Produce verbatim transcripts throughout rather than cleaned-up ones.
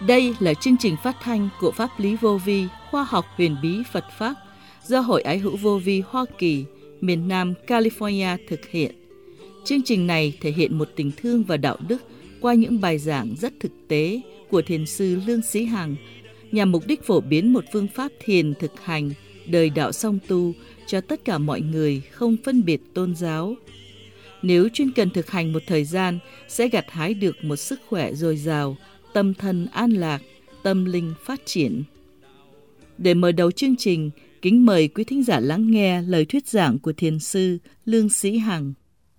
Đây là chương trình phát thanh của Pháp lý Vô Vi, khoa học huyền bí Phật Pháp do Hội Ái hữu Vô Vi Hoa Kỳ, miền Nam California thực hiện. Chương trình này thể hiện một tình thương và đạo đức qua những bài giảng rất thực tế của Thiền sư Lương Sĩ Hằng, nhằm mục đích phổ biến một phương pháp thiền thực hành, đời đạo song tu cho tất cả mọi người không phân biệt tôn giáo. Nếu chuyên cần thực hành một thời gian, sẽ gặt hái được một sức khỏe dồi dào, tâm thân an lạc, tâm linh phát triển. Để mở đầu chương trình, kính mời quý thính giả lắng nghe lời thuyết giảng của Thiền sư Lương Sĩ Hằng.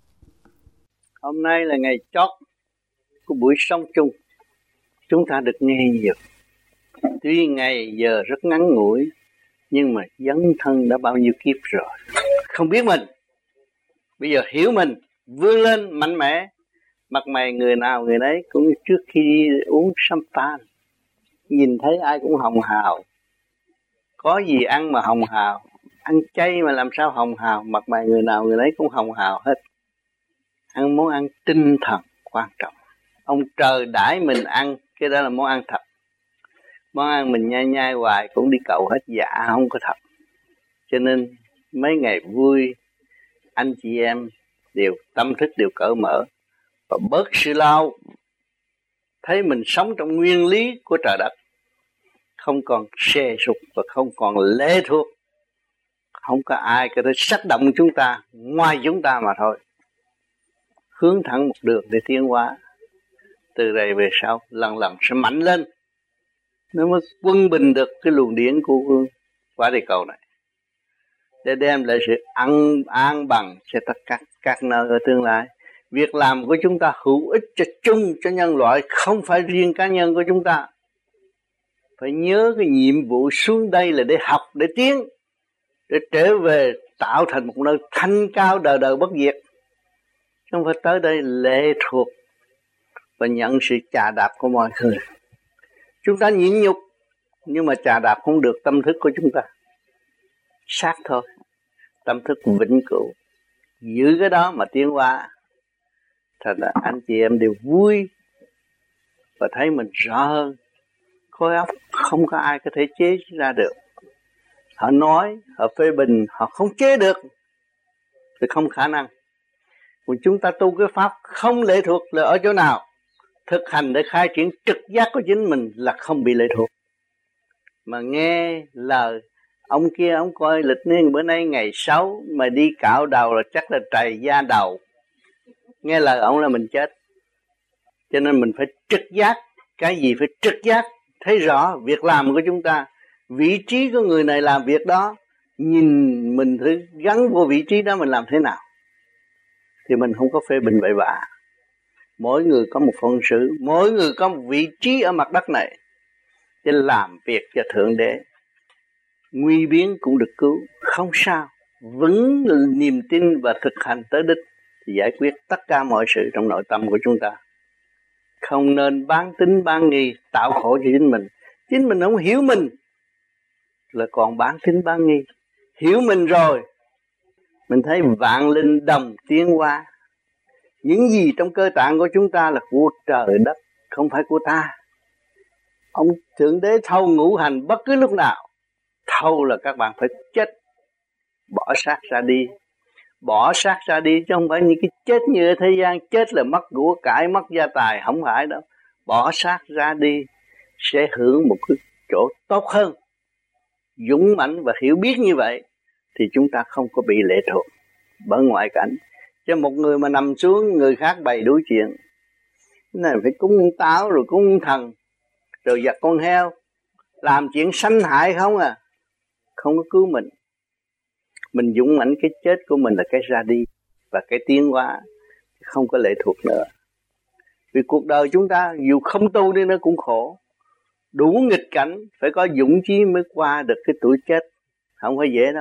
Hôm nay là ngày chót của buổi sống chung. Chúng ta được nghe nhiều. Tuy ngày giờ rất ngắn ngủi, nhưng mà dấn thân đã bao nhiêu kiếp rồi. Không biết mình, bây giờ hiểu mình, vươn lên mạnh mẽ. Mặt mày người nào người nấy cũng như trước khi đi uống champagne, nhìn thấy ai cũng hồng hào. Có gì ăn mà hồng hào, ăn chay mà làm sao hồng hào. Mặt mày người nào người nấy cũng hồng hào hết. Ăn món ăn tinh thần quan trọng. Ông trời đãi mình ăn, cái đó là món ăn thật. Món ăn mình nhai nhai hoài cũng đi cậu hết, dạ không có thật. Cho nên mấy ngày vui, anh chị em đều tâm thức đều cởi mở và bớt sự lao, thấy mình sống trong nguyên lý của trời đất, không còn xê sụp và không còn lệ thuộc. Không có ai có thể tác động chúng ta ngoài chúng ta mà thôi. Hướng thẳng một đường để tiến hóa. Từ đây về sau lần lần sẽ mạnh lên, nó mới quân bình được cái luồng điển của quả địa cầu này, để đem lại sự an, an bằng cho tất cả các nơi ở tương lai. Việc làm của chúng ta hữu ích cho chung, cho nhân loại, không phải riêng cá nhân của chúng ta. Phải nhớ cái nhiệm vụ xuống đây là để học, để tiến, để trở về tạo thành một nơi thanh cao đời đời bất diệt. Không phải tới đây lệ thuộc và nhận sự chà đạp của mọi người. Chúng ta nhịn nhục, nhưng mà chà đạp không được tâm thức của chúng ta. Sát thôi, tâm thức vĩnh cửu. Giữ cái đó mà tiến hóa. Thật là anh chị em đều vui và thấy mình rõ hơn. Khối óc không có ai có thể chế ra được. Họ nói, họ phê bình, họ không chế được thì không khả năng. Còn chúng ta tu cái pháp không lệ thuộc là ở chỗ nào? Thực hành để khai triển trực giác của chính mình là không bị lệ thuộc. Mà nghe lời ông kia, ông coi lịch niên bữa nay ngày sáu mà đi cạo đầu là chắc là trầy da đầu. Nghe lời ông là mình chết. Cho nên mình phải trực giác. Cái gì phải trực giác, thấy rõ việc làm của chúng ta, vị trí của người này làm việc đó, nhìn mình thử gắn vô vị trí đó mình làm thế nào. Thì mình không có phê bình bậy bạ. Mỗi người có một phận sự, mỗi người có một vị trí ở mặt đất này để làm việc cho Thượng Đế. Nguy biến cũng được cứu, không sao. Vững niềm tin và thực hành tới đích thì giải quyết tất cả mọi sự trong nội tâm của chúng ta. Không nên bán tính bán nghi, tạo khổ cho chính mình. Chính mình không hiểu mình là còn bán tính bán nghi. Hiểu mình rồi, mình thấy vạn linh đồng tiến hóa. Những gì trong cơ tạng của chúng ta là của trời đất, không phải của ta. Ông Thượng Đế thâu ngũ hành bất cứ lúc nào. Thâu là các bạn phải chết, bỏ xác ra đi. Bỏ xác ra đi chứ không phải những cái chết như ở thế gian. Chết là mất của cải, mất gia tài, không phải đâu. Bỏ xác ra đi sẽ hưởng một cái chỗ tốt hơn. Dũng mãnh và hiểu biết như vậy thì chúng ta không có bị lệ thuộc bởi ngoại cảnh. Chứ một người mà nằm xuống, người khác bày đủ chuyện. Cái này phải cúng táo rồi cúng thần, rồi giặt con heo, làm chuyện sanh hại không à. Không có cứu mình. Mình dũng mãnh, cái chết của mình là cái ra đi và cái tiến hóa, không có lệ thuộc nữa. Vì cuộc đời chúng ta dù không tu đi nó cũng khổ. Đủ nghịch cảnh, phải có dũng chí mới qua được cái tuổi chết. Không phải dễ đâu.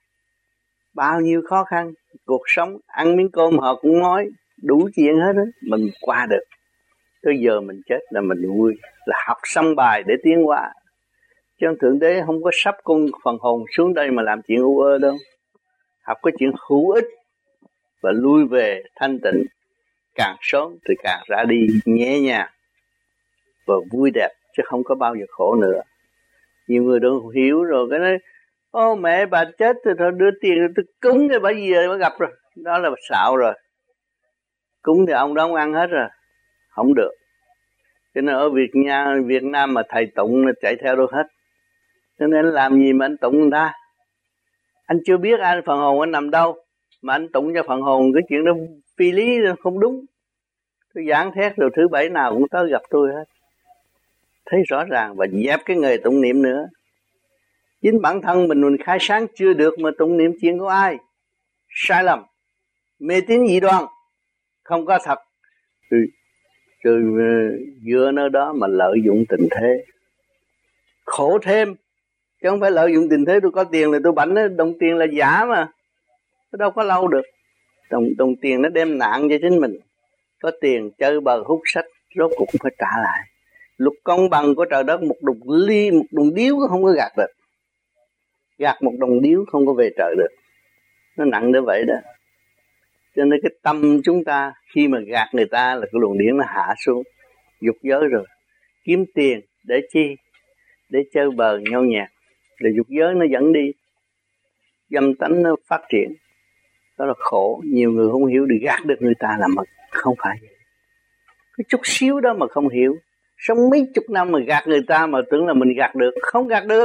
Bao nhiêu khó khăn, cuộc sống, ăn miếng cơm họ cũng nói, đủ chuyện hết đó, mình qua được. Tới giờ mình chết là mình vui, là học xong bài để tiến hóa. Chứ Thượng Đế không có sắp con phần hồn xuống đây mà làm chuyện u ơ đâu. Học cái chuyện hữu ích và lui về thanh tịnh. Càng sớm thì càng ra đi nhẹ nhàng và vui đẹp chứ không có bao giờ khổ nữa. Nhiều người đâu hiểu rồi cái nói ô mẹ bà chết rồi thôi đưa tiền tôi cúng cho bà gì rồi bà gặp rồi, đó là xạo rồi. Cúng thì ông đó ông ăn hết rồi, không được. Cho nên ở Việt Nam, Việt Nam mà thầy tụng chạy theo đâu hết. Cho nên anh làm gì mà anh tụng người ta? Anh chưa biết anh phần hồn anh nằm đâu mà anh tụng cho phần hồn, cái chuyện đó phi lý không đúng. Tôi giảng thét rồi thứ bảy nào cũng tới gặp tôi hết. Thấy rõ ràng và dẹp cái nghề tụng niệm nữa. Chính bản thân mình mình khai sáng chưa được mà tụng niệm chuyện của ai? Sai lầm, mê tín dị đoan, không có thật. Ừ. Rồi dựa nơi đó mà lợi dụng tình thế, khổ thêm. Chứ không phải lợi dụng tình thế tôi có tiền là tôi bảnh đó, đồng tiền là giả mà, nó đâu có lâu được. Đồng, đồng tiền nó đem nạn cho chính mình. Có tiền chơi bờ hút sách, rốt cuộc cũng phải trả lại. Luật công bằng của trời đất, một đồng ly, một đồng điếu cũng không có gạt được. Gạt một đồng điếu không có về trời được. Nó nặng như vậy đó. Cho nên cái tâm chúng ta khi mà gạt người ta là cái luồng điển nó hạ xuống, dục giới rồi. Kiếm tiền để chi? Để chơi bờ nhau nhạc. Để dục giới nó dẫn đi, dâm tánh nó phát triển. Đó là khổ. Nhiều người không hiểu, để gạt được người ta là mà không phải vậy. Cái chút xíu đó mà không hiểu, sống mấy chục năm mà gạt người ta mà tưởng là mình gạt được. Không gạt được.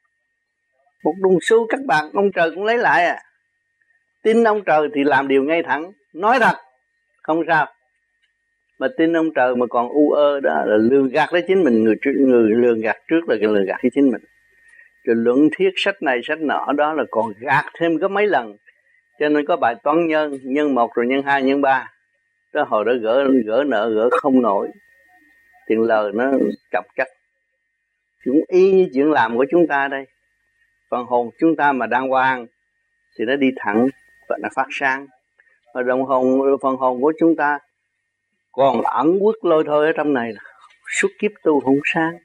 Một đồng xu các bạn ông trời cũng lấy lại à. Tin ông trời thì làm điều ngay thẳng, nói thật, không sao. Mà tin ông trời mà còn u ơ đó là lường gạt lấy chính mình. Người, người lường gạt trước là cái lường gạt với chính mình. Rồi luận thuyết sách này sách nọ đó là còn gạt thêm có mấy lần. Cho nên có bài toán nhân, nhân một rồi nhân hai, nhân ba. Đó hồi đó gỡ, gỡ nợ gỡ không nổi. Tiền lời nó chọc chắc. Cũng y như chuyện làm của chúng ta đây. Phần hồn chúng ta mà đàng hoàng thì nó đi thẳng và nó phát sáng. Và đồng hồn, phần hồn của chúng ta còn ẩn quất lôi thôi ở trong này là suốt kiếp tu không sáng.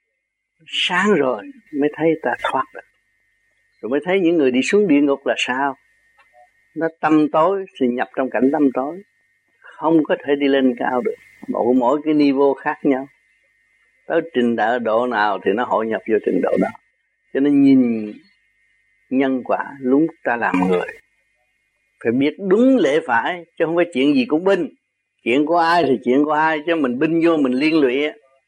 Sáng rồi mới thấy ta thoát được. Rồi mới thấy những người đi xuống địa ngục là sao. Nó tăm tối thì nhập trong cảnh tăm tối, không có thể đi lên cao được. Mỗi, mỗi cái niveau khác nhau. Tới trình độ độ nào thì nó hội nhập vô trình độ đó. Cho nên nhìn nhân quả lúc ta làm người phải biết đúng lễ phải, chứ không phải chuyện gì cũng binh. Chuyện của ai thì chuyện của ai, chứ mình binh vô mình liên lụy.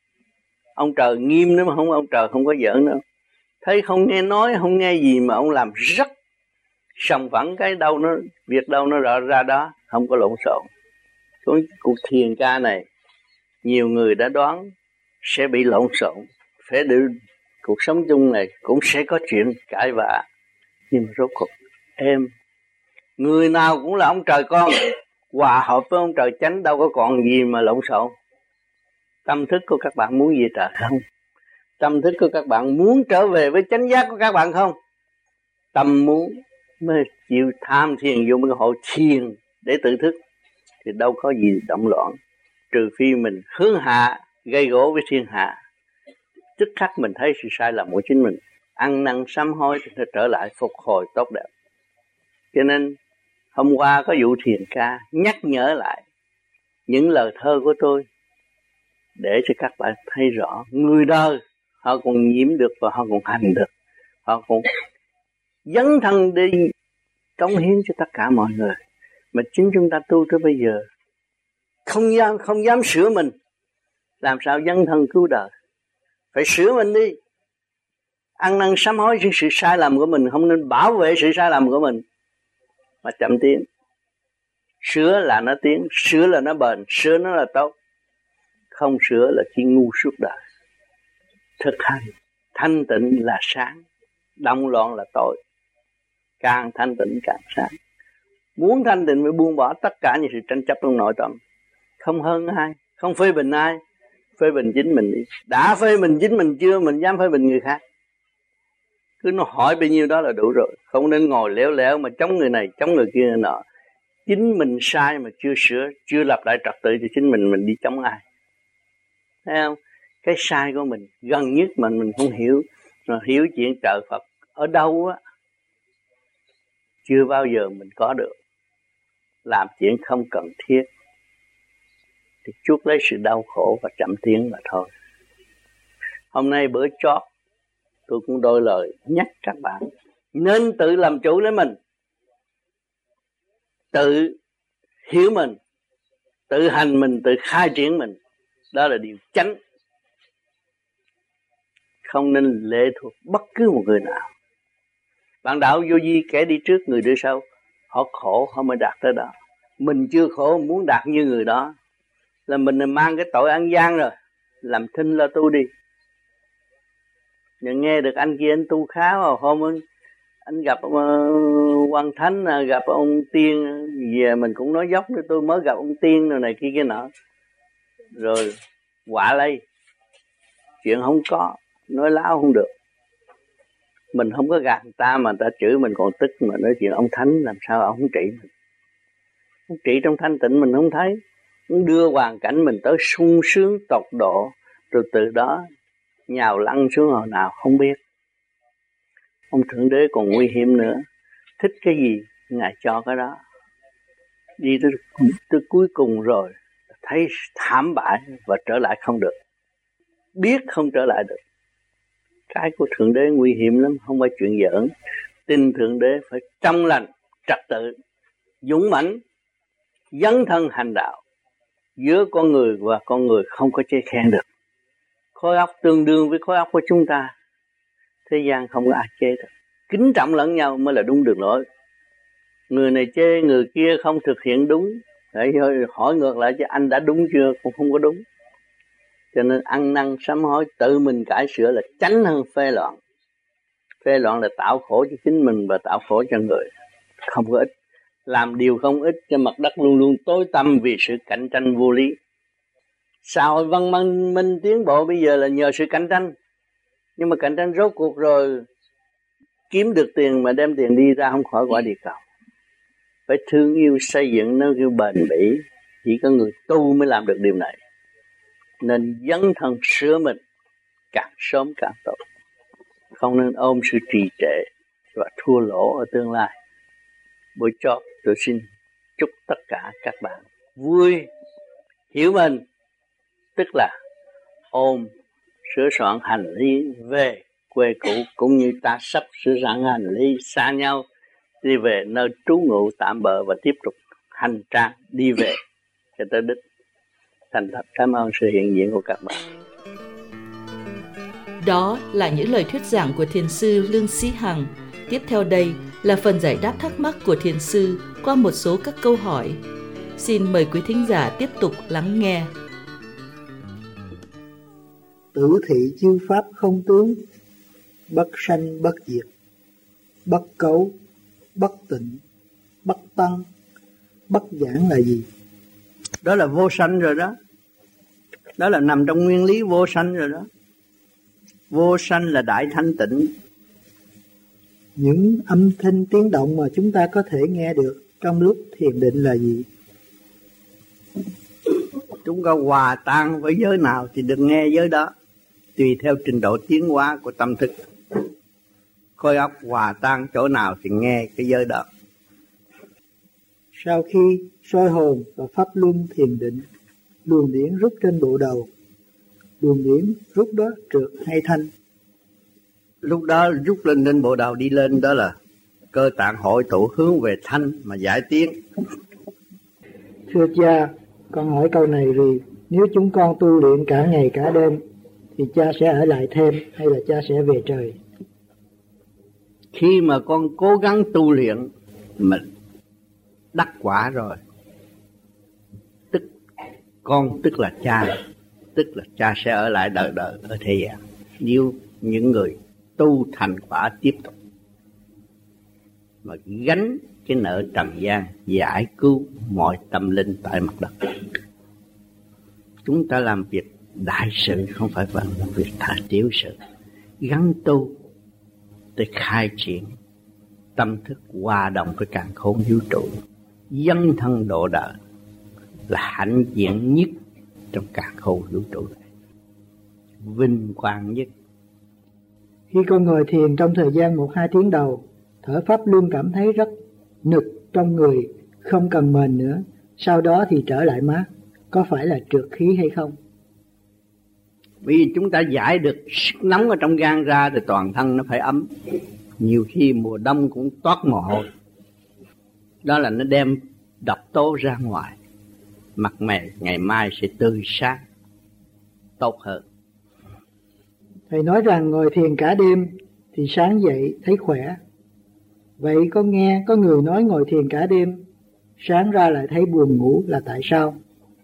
Ông trời nghiêm nữa mà không, ông trời không có giỡn đâu. Thấy không nghe nói, không nghe gì mà ông làm rất sòng phẳng, cái đâu nó, việc đâu nó rõ ra đó, không có lộn xộn. Cuộc thiền ca này nhiều người đã đoán sẽ bị lộn xộn, phải được cuộc sống chung này cũng sẽ có chuyện cãi vã. Nhưng mà rốt cuộc em, người nào cũng là ông trời con, hòa hợp với ông trời chánh, đâu có còn gì mà lộn xộn. Tâm thức của các bạn muốn về trời không? Tâm thức của các bạn muốn trở về với chánh giác của các bạn không? Tâm muốn mới chịu tham thiền vô cái hội thiền để tự thức, thì đâu có gì động loạn. Trừ phi mình hướng hạ, gây gỗ với thiên hạ, tức khắc mình thấy sự sai lầm của chính mình, ăn năn sám hối thì nó trở lại phục hồi tốt đẹp. Cho nên hôm qua có vụ thiền ca nhắc nhở lại những lời thơ của tôi, để cho các bạn thấy rõ người đời họ còn nhiễm được và họ còn hành được, họ còn dấn thân đi cống hiến cho tất cả mọi người. Mà chính chúng ta tu tới bây giờ không dám, không dám sửa mình, làm sao dấn thân cứu đời? Phải sửa mình đi, ăn năn sám hối những sự sai lầm của mình, không nên bảo vệ sự sai lầm của mình mà chậm tiến. Sửa là nó tiến, sửa là nó bền, sửa nó là tốt. Không sửa là chỉ ngu suốt đời. Thực hành thanh tịnh là sáng, động loạn là tối. Càng thanh tịnh càng sáng. Muốn thanh tịnh phải buông bỏ tất cả những sự tranh chấp trong nội tâm. Không hơn ai, không phê bình ai, phê bình chính mình đi. Đã phê bình chính mình chưa, mình dám phê bình người khác. Cứ nó hỏi bao nhiêu đó là đủ rồi. Không nên ngồi léo léo mà chống người này, chống người kia nọ. Chính mình sai mà chưa sửa, chưa lập lại trật tự cho chính mình, mình đi chống ai? Thấy không? Cái sai của mình gần nhất mà mình không hiểu. Rồi hiểu chuyện trời Phật ở đâu á, chưa bao giờ mình có được. Làm chuyện không cần thiết thì chuốc lấy sự đau khổ và chậm tiến mà thôi. Hôm nay bữa chót tôi cũng đôi lời nhắc các bạn nên tự làm chủ lấy mình, tự hiểu mình, tự hành mình, tự khai triển mình. Đó là điều chánh. Không nên lệ thuộc bất cứ một người nào. Bạn đạo vô vi kẻ đi trước người đi sau, họ khổ họ mới đạt tới đó. Mình chưa khổ muốn đạt như người đó là mình mang cái tội ăn gian rồi. Làm thinh lo tu đi. Nhưng nghe được anh kia anh tu khá vào hôm anh, anh gặp uh, Quan Thánh, gặp ông Tiên, về mình cũng nói dốc nữa, tôi mới gặp ông Tiên rồi này kia kia nọ. Rồi quả lây, chuyện không có, nói láo không được. Mình không có gạt người ta mà người ta chửi mình còn tức, mà nói chuyện ông Thánh làm sao ông không trị mình. Ông trị trong thanh tịnh mình không thấy. Ông đưa hoàn cảnh mình tới sung sướng tột độ, rồi từ đó nhào lăn xuống hồi nào không biết. Ông Thượng Đế còn nguy hiểm nữa. Thích cái gì Ngài cho cái đó. Đi tới, tới cuối cùng rồi thấy thảm bại và trở lại không được. Biết không trở lại được. Cái của Thượng Đế nguy hiểm lắm, không phải chuyện giỡn. Tin Thượng Đế phải trong lành, trật tự, dũng mãnh, dấn thân hành đạo. Giữa con người và con người không có chê khen được. Khối óc tương đương với khối óc của chúng ta. Thế gian không có ai chê được. Kính trọng lẫn nhau mới là đúng đường lối. Người này chê người kia không thực hiện đúng. Để hỏi ngược lại chứ anh đã đúng chưa, cũng không có đúng. Cho nên ăn năn sám hối, tự mình cải sửa là tránh hơn phê loạn. Phê loạn là tạo khổ cho chính mình và tạo khổ cho người. Không có ích. Làm điều không ích cho mặt đất luôn luôn tối tăm vì sự cạnh tranh vô lý. Xã hội văn minh tiến bộ bây giờ là nhờ sự cạnh tranh. Nhưng mà cạnh tranh rốt cuộc rồi kiếm được tiền mà đem tiền đi ra không khỏi quả địa cầu. Phải thương yêu xây dựng nó kêu bền bỉ. Chỉ có người tu mới làm được điều này. Nên dấn thân sửa mình càng sớm càng tốt. Không nên ôm sự trì trệ và thua lỗ ở tương lai. Buổi chót tôi xin chúc tất cả các bạn vui, hiểu mình, tức là ôm sửa soạn hành lý về quê cũ, cũng như ta sắp sửa soạn hành lý xa nhau đi về nơi trú ngụ tạm bợ và tiếp tục hành trang đi về cho tới đích. Thành thật cảm ơn sự hiện diện của các bạn. Đó là những lời thuyết giảng của Thiền sư Lương Sĩ Hằng. Tiếp theo đây là phần giải đáp thắc mắc của Thiền sư qua một số các câu hỏi. Xin mời quý thính giả tiếp tục lắng nghe. Tử thị chư pháp không tướng, bất sanh bất diệt, bất cấu, bất tịnh, bất tăng, bất giảng là gì? Đó là vô sanh rồi đó. Đó là nằm trong nguyên lý vô sanh rồi đó. Vô sanh là đại thanh tịnh. Những âm thanh tiếng động mà chúng ta có thể nghe được trong lúc thiền định là gì? Chúng ta hòa tan với giới nào thì được nghe giới đó, tùy theo trình độ tiến hóa của tâm thức. Khối óc hòa tan chỗ nào thì nghe cái giới đó. Sau khi soi hồn và pháp luân thiền định, luồng điển rút trên bộ đầu, luồng điển rút đó trượt hay thanh? Lúc đó rút lên trên bộ đầu đi lên, đó là cơ tạng hội tụ hướng về thanh mà giải tiến. Thưa cha, con hỏi câu này vì nếu chúng con tu luyện cả ngày cả đêm thì cha sẽ ở lại thêm hay là cha sẽ về trời? Khi mà con cố gắng tu luyện mình đắc quả rồi, tức con tức là cha, tức là cha sẽ ở lại đời đời ở thế gian. Nếu những người tu thành quả tiếp tục mà gánh cái nợ trần gian, giải cứu mọi tâm linh tại mặt đất. Chúng ta làm việc đại sự, không phải làm việc thà tiểu sự. Gắn tu để khai triển tâm thức hòa đồng với càn khôn vũ trụ, dấn thân độ đời là hãnh diện nhất trong càn khôn vũ trụ này, vinh quang nhất. Khi con ngồi thiền trong thời gian một hai tiếng đầu, thở pháp luân cảm thấy rất nực trong người, không cần mền nữa, sau đó thì trở lại mát. Có phải là trượt khí hay không? Vì chúng ta giải được sức nóng ở trong gan ra thì toàn thân nó phải ấm. Nhiều khi mùa đông cũng toát mồ hôi. Đó là nó đem độc tố ra ngoài. Mặt mày ngày mai sẽ tươi sáng, tốt hơn. Thầy nói rằng ngồi thiền cả đêm thì sáng dậy thấy khỏe. Vậy có nghe có người nói ngồi thiền cả đêm, sáng ra lại thấy buồn ngủ là tại sao?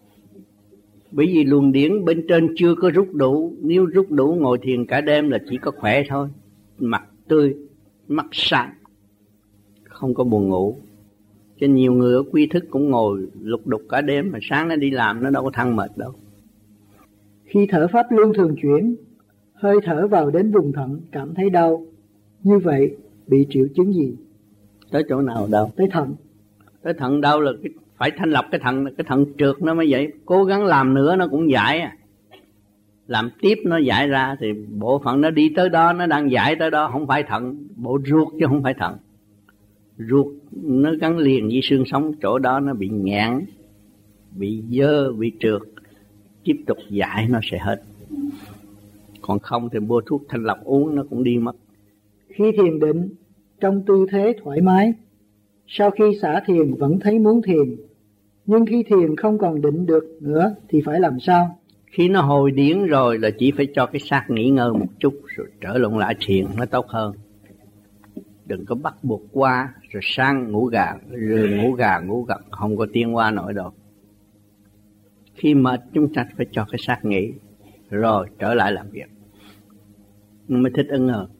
Bởi vì luồng điển bên trên chưa có rút đủ. Nếu rút đủ ngồi thiền cả đêm là chỉ có khỏe thôi. Mặt tươi, mắt sáng, không có buồn ngủ. Cho nhiều người ở quy thức cũng ngồi lục đục cả đêm, mà sáng nó đi làm nó đâu có thăng mệt đâu. Khi thở pháp luân thường chuyển, hơi thở vào đến vùng thận cảm thấy đau. Như vậy bị triệu chứng gì? Tới chỗ nào đau? Tới thận. Tới thận đau là cái, phải thanh lọc cái thận, cái thận trượt nó mới vậy. Cố gắng làm nữa nó cũng giải à. Làm tiếp nó giải ra thì bộ phận nó đi tới đó, nó đang giải tới đó, không phải thận, bộ ruột chứ không phải thận. Ruột nó gắn liền với xương sống, chỗ đó nó bị nghẹn, bị dơ, bị trượt, tiếp tục giải nó sẽ hết. Còn không thì mua thuốc thanh lọc uống nó cũng đi mất. Khi thiền định trong tư thế thoải mái, sau khi xả thiền vẫn thấy muốn thiền, nhưng khi thiền không còn định được nữa thì phải làm sao? Khi nó hồi điển rồi là chỉ phải cho cái xác nghỉ ngơi một chút rồi trở lộn lại thiền nó tốt hơn. Đừng có bắt buộc qua rồi sang ngủ gà, rồi ngủ gà ngủ gật, không có tiến qua nổi đâu. Khi mệt chúng ta phải cho cái xác nghỉ rồi trở lại làm việc, nó mới thích ứng hơn.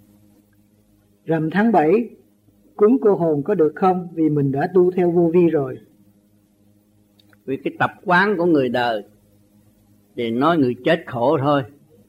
Rằm tháng bảy cúng cô hồn có được không? Vì mình đã tu theo vô vi rồi. Vì cái tập quán của người đời thì nói người chết khổ thôi,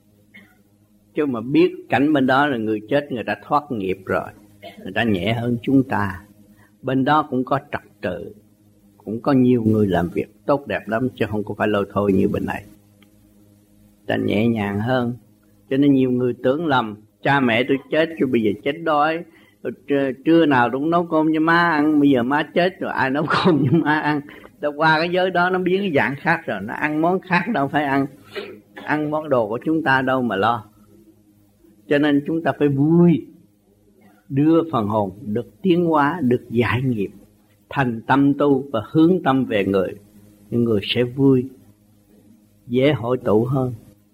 chứ mà biết cảnh bên đó là người chết người ta thoát nghiệp rồi, người ta nhẹ hơn chúng ta. Bên đó cũng có trật tự, cũng có nhiều người làm việc tốt đẹp lắm, chứ không có phải lôi thôi như bên này. Ta nhẹ nhàng hơn. Cho nên nhiều người tưởng lầm cha mẹ tôi chết rồi bây giờ chết đói, trưa nào cũng nấu cơm cho má ăn, bây giờ má chết rồi ai nấu cơm cho má ăn. Đã qua cái giới đó nó biến cái dạng khác rồi, nó ăn món khác đâu phải ăn ăn món đồ của chúng ta đâu mà lo. Cho nên chúng ta phải vui, đưa phần hồn được tiến hóa, được giải nghiệp, thành tâm tu và hướng tâm về người, những người sẽ vui, dễ hội tụ hơn.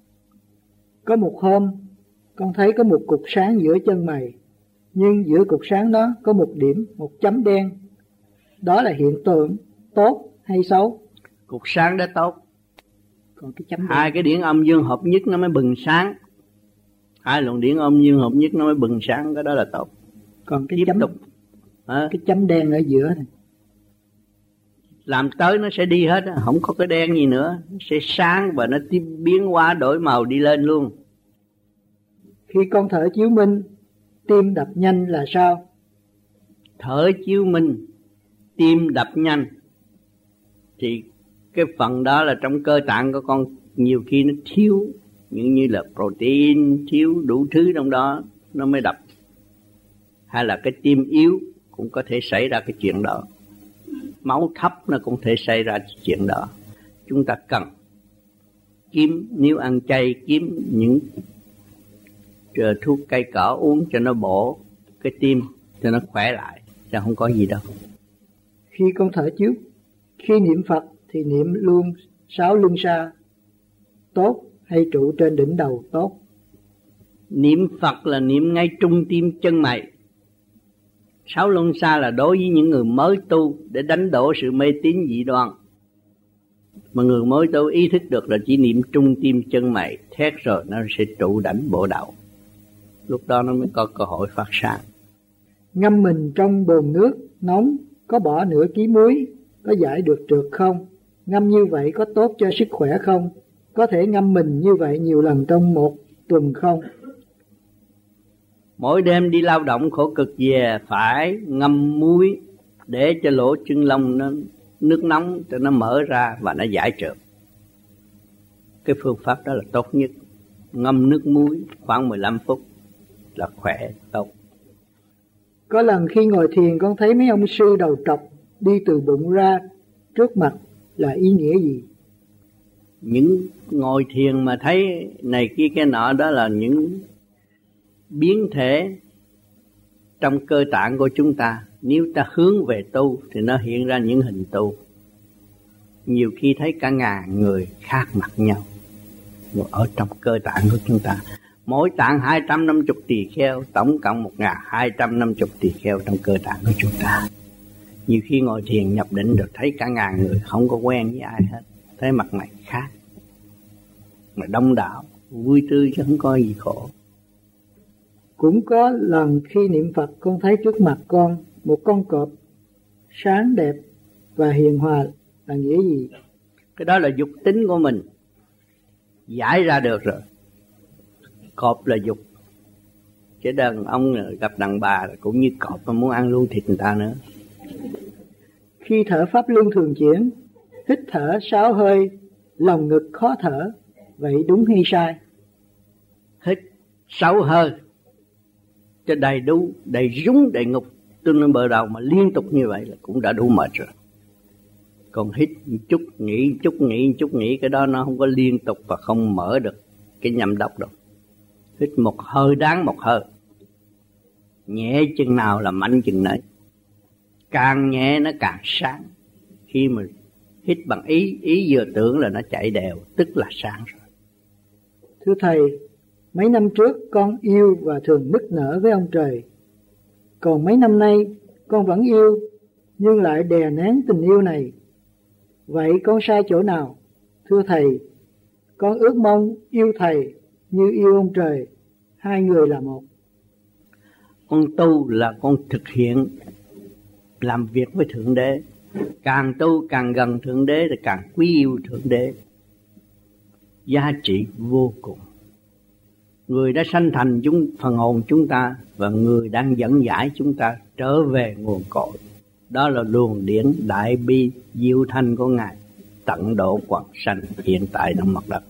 Có một hôm con thấy có một cục sáng giữa chân mày, nhưng giữa cục sáng đó có một điểm, một chấm đen. Đó là hiện tượng tốt hay xấu? Cục sáng đó tốt. Còn cái chấm đen, hai cái điển âm dương hợp nhất nó mới bừng sáng. Hai luồng điển âm dương hợp nhất nó mới bừng sáng, cái đó là tốt. Còn cái tiếp chấm tục à, cái chấm đen ở giữa này, làm tới nó sẽ đi hết, không có cái đen gì nữa, nó sẽ sáng và nó biến hóa đổi màu đi lên luôn. Khi con thở chiếu minh, tim đập nhanh là sao? Thở chiếu minh, tim đập nhanh thì cái phần đó là trong cơ tạng của con nhiều khi nó thiếu, những như là protein, thiếu đủ thứ trong đó nó mới đập. Hay là cái tim yếu cũng có thể xảy ra cái chuyện đó. Máu thấp nó cũng thể xảy ra chuyện đó. Chúng ta cần kiếm, nếu ăn chay, kiếm những thuốc cây cỏ uống cho nó bổ cái tim, cho nó khỏe lại, chứ không có gì đâu. Khi con thở chiếu, khi niệm Phật thì niệm luôn sáu luân xa tốt hay trụ trên đỉnh đầu tốt? Niệm Phật là niệm ngay trung tim chân mày. Sáu luân xa là đối với những người mới tu, để đánh đổ sự mê tín dị đoan. Mà người mới tu ý thức được là chỉ niệm trung tim chân mày, thét rồi nó sẽ trụ đảnh bộ đầu. Lúc đó nó mới có cơ hội phát sáng. Ngâm mình trong bồn nước nóng, có bỏ nửa ký muối, có giải được trượt không? Ngâm như vậy có tốt cho sức khỏe không? Có thể ngâm mình như vậy nhiều lần trong một tuần không? Mỗi đêm đi lao động khổ cực về phải ngâm muối để cho lỗ chân lông nó nước nóng cho nó mở ra và nó giải trượt. Cái phương pháp đó là tốt nhất. Ngâm nước muối khoảng mười lăm phút là khỏe, tốt. Có lần khi ngồi thiền con thấy mấy ông sư đầu trọc đi từ bụng ra trước mặt, là ý nghĩa gì? Những ngồi thiền mà thấy này kia cái nọ, đó là những biến thể trong cơ tạng của chúng ta. Nếu ta hướng về tu thì nó hiện ra những hình tu. Nhiều khi thấy cả ngàn người khác mặt nhau ở trong cơ tạng của chúng ta. Mỗi tạng hai trăm năm mươi tỳ kheo, tổng cộng một nghìn hai trăm năm mươi tỳ kheo trong cơ tạng của chúng ta. Nhiều khi ngồi thiền nhập định được thấy cả ngàn người, không có quen với ai hết, thấy mặt mày khác, mà đông đảo, vui tươi chứ không có gì khổ. Cũng có lần khi niệm Phật, con thấy trước mặt con một con cọp sáng đẹp và hiền hòa là nghĩa gì? Cái đó là dục tính của mình giải ra được rồi. Cọp là dục, chứ đàn ông gặp đàn bà cũng như cọp mà muốn ăn luôn thịt người ta nữa. Khi thở pháp luân thường chuyển, hít thở sáu hơi, lòng ngực khó thở, vậy đúng hay sai? Hít sáu hơi cho đầy đủ, đầy rúng, đầy ngục tương lên bờ đầu mà liên tục như vậy là cũng đã đủ mệt rồi. Còn hít một chút, nghỉ một chút, nghỉ một chút, nghỉ cái đó nó không có liên tục và không mở được cái nhâm đốc đâu. Hít một hơi đáng một hơi, nhẹ chừng nào là mạnh chừng nấy, càng nhẹ nó càng sáng. Khi mà hít bằng ý, ý vừa tưởng là nó chạy đều, tức là sáng rồi. Thưa Thầy, mấy năm trước con yêu và thường nức nở với ông trời. Còn mấy năm nay con vẫn yêu nhưng lại đè nén tình yêu này. Vậy con sai chỗ nào? Thưa Thầy, con ước mong yêu Thầy như yêu ông trời, hai người là một. Con tu là con thực hiện làm việc với Thượng Đế. Càng tu càng gần Thượng Đế thì càng quý yêu Thượng Đế. Giá trị vô cùng. Người đã sanh thành chúng phần hồn chúng ta, và người đang dẫn giải chúng ta trở về nguồn cội. Đó là luồng điển đại bi diệu thanh của Ngài, tận độ quần sanh hiện tại trong mặt đất.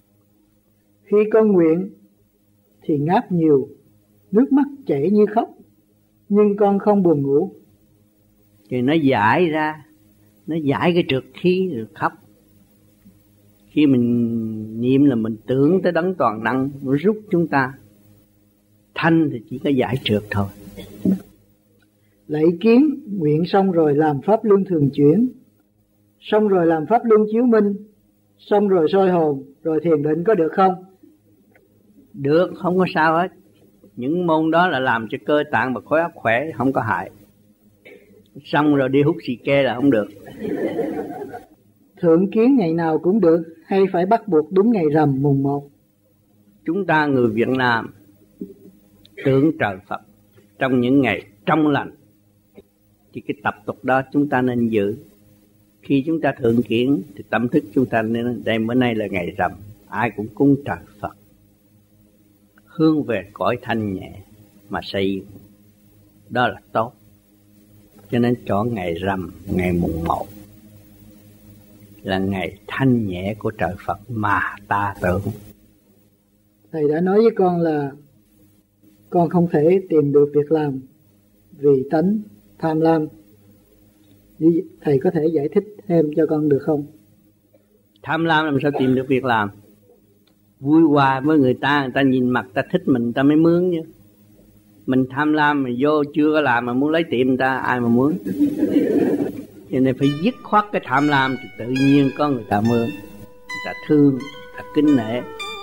Khi con nguyện thì ngáp nhiều, nước mắt chảy như khóc, nhưng con không buồn ngủ. Thì nó giải ra, nó giải cái trượt khí rồi khóc. Khi mình niệm là mình tưởng tới đấng toàn năng, nó giúp chúng ta. Thanh thì chỉ có giải trượt thôi. Lạy kiến, nguyện xong rồi làm pháp luân thường chuyển, xong rồi làm pháp luân chiếu minh, xong rồi soi hồn, rồi thiền định có được không? Được, không có sao hết. Những môn đó là làm cho cơ tạng và khối óc khỏe, không có hại. Xong rồi đi hút xì ke là không được. Thượng kiến ngày nào cũng được, hay phải bắt buộc đúng ngày rằm mùng một? Chúng ta người Việt Nam tưởng trời Phật trong những ngày trong lành, thì cái tập tục đó chúng ta nên giữ. Khi chúng ta thượng kiến thì tâm thức chúng ta nên đây bữa nay là ngày rằm, ai cũng cúng trời Phật, hướng về cõi thanh nhẹ mà xây, đó là tốt. Cho nên chọn ngày rằm, ngày mùng một là ngày thanh nhẹ của trời Phật mà ta tưởng. Thầy đã nói với con là con không thể tìm được việc làm vì tánh tham lam. Thầy có thể giải thích thêm cho con được không? Tham lam làm sao tìm được việc làm? Vui hòa với người ta, người ta nhìn mặt ta thích mình, ta mới mướn chứ. Mình tham lam mà vô chưa có làm mà muốn lấy tiệm người ta, ai mà mướn? Cho nên phải dứt khoát cái tham lam thì tự nhiên có người ta mướn, người ta thương, người ta kính nể.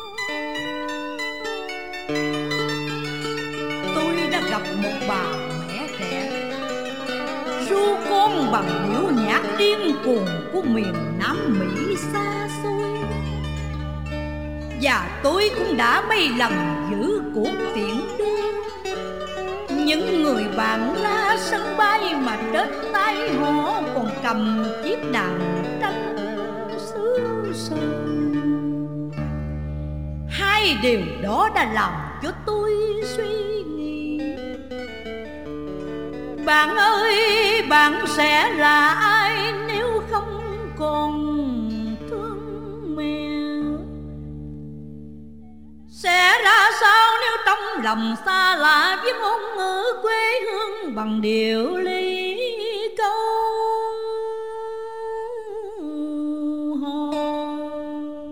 Tôi đã gặp một bà mẹ trẻ ru con bằng điệu nhạc điên cuồng của miền Nam Mỹ xa xôi, và tôi cũng đã mấy lần giữ cuộc tiễn đưa những người bạn la sân bay, mà trên tay họ còn cầm chiếc đàn tranh xứ sở. Hai điều đó đã làm cho tôi suy nghĩ, bạn ơi, bạn sẽ là ai nếu không còn thương mẹ? Sẽ ra sao nếu trong lòng xa lạ với ngôn ngữ quê hương bằng điệu ly câu hò?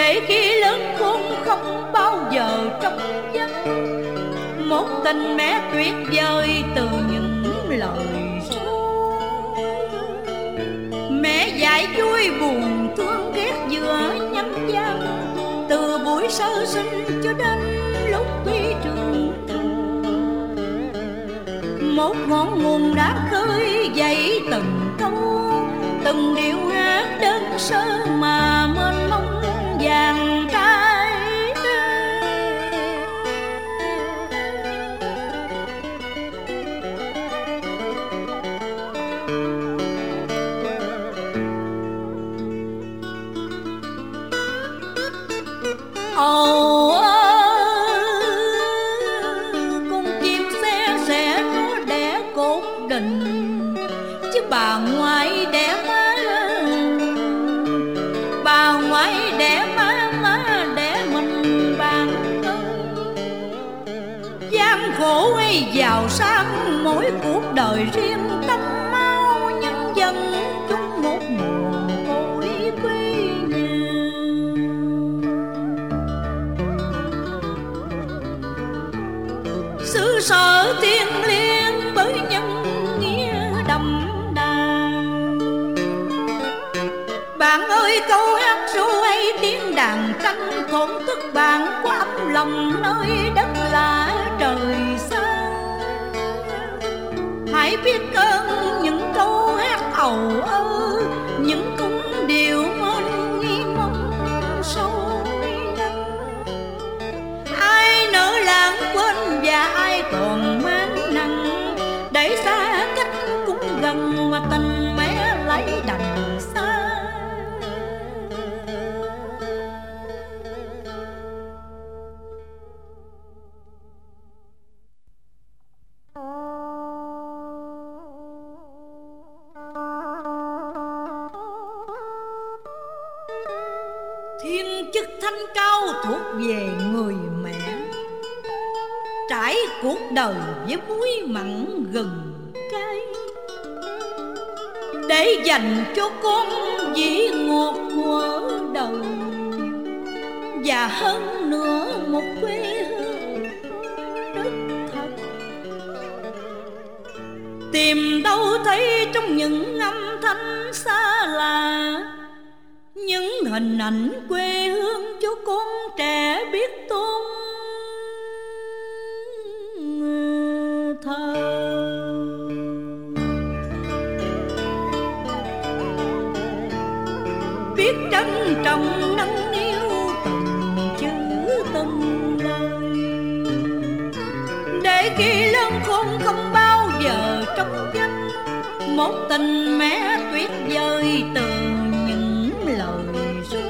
để khi lớn khôn không bao giờ trong vắng. Một tình mẹ tuyệt vời từ những lời ru. Mẹ dạy vui buồn thương ghét giữa nhân gian, từ buổi sơ sinh cho đến lúc tuy trưởng thành. Một ngọn nguồn đã khơi dậy từng câu, từng điệu hát đơn sơ mà mênh mông vàng trái. Ồ ơi, con chim xe sẽ nó đẻ cột đình, chứ bà ngoại đẻ má, bà ngoại đẻ má, má đẻ mình bàn thân. Gian khổ hay giàu sang mỗi cuộc đời riêng tâm mau, nhân dân chung một mồ côi quê nhà. Xứ sở thiên liêng bởi nhân nghĩa đậm đà. Bạn ơi câu hát ru hay tiếng đàn tranh thổn thức bạn của ấm lòng nơi đất lạ trời xa. Hãy biết ơn những câu hát ầu ơ, những cung điệu mênh nghi mong sâu đắng. Ai nỡ lãng quên và ai còn mang nặng, để xa cách cũng gần và tình mẹ lấy đành xa. Thiên chức thanh cao thuộc về người mẹ, trải cuộc đời với muối mặn gừng cay, để dành cho con dĩ ngọt của đời, và hơn nữa một quê hương đất thật. Tìm đâu thấy trong những âm thanh xa lạ, những hình ảnh quê hương cho con trẻ biết tôn thờ. Biết trân trọng nâng niu từng chữ từng lời, để khi lớn khôn không bao giờ trong vắng. Một tình mẹ tuyệt vời từ những lời ru.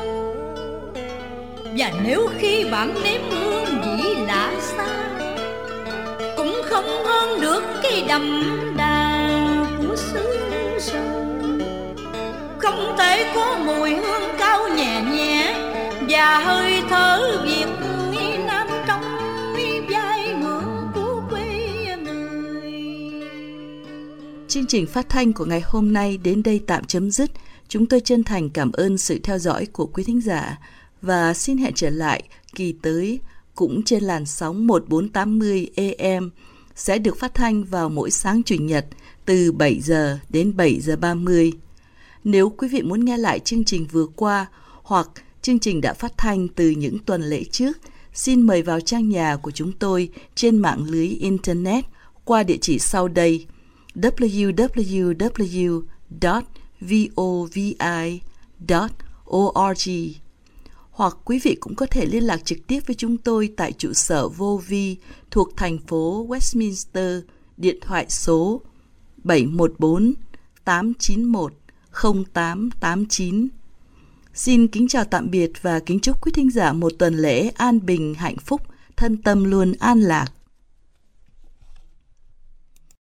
Và nếu khi bạn nếm hương vị lạ xa, cũng không hơn được cái đậm đà của xứ sở. Không thể có mùi hương cao nhẹ nhẹ và hơi thở Việt Nam trong vai ngưỡng của quê người. Chương trình phát thanh của ngày hôm nay đến đây tạm chấm dứt. Chúng tôi chân thành cảm ơn sự theo dõi của quý thính giả và xin hẹn trở lại kỳ tới cũng trên làn sóng một nghìn bốn trăm tám mươi A M, sẽ được phát thanh vào mỗi sáng Chủ nhật từ bảy giờ đến bảy giờ ba mươi. Nếu quý vị muốn nghe lại chương trình vừa qua hoặc chương trình đã phát thanh từ những tuần lễ trước, xin mời vào trang nhà của chúng tôi trên mạng lưới Internet qua địa chỉ sau đây: w w w chấm vovi chấm org. Hoặc quý vị cũng có thể liên lạc trực tiếp với chúng tôi tại trụ sở vô vi thuộc thành phố Westminster, điện thoại số bảy một bốn tám chín một không tám tám chín. Xin kính chào tạm biệt và kính chúc quý thính giả một tuần lễ an bình, hạnh phúc, thân tâm luôn an lạc.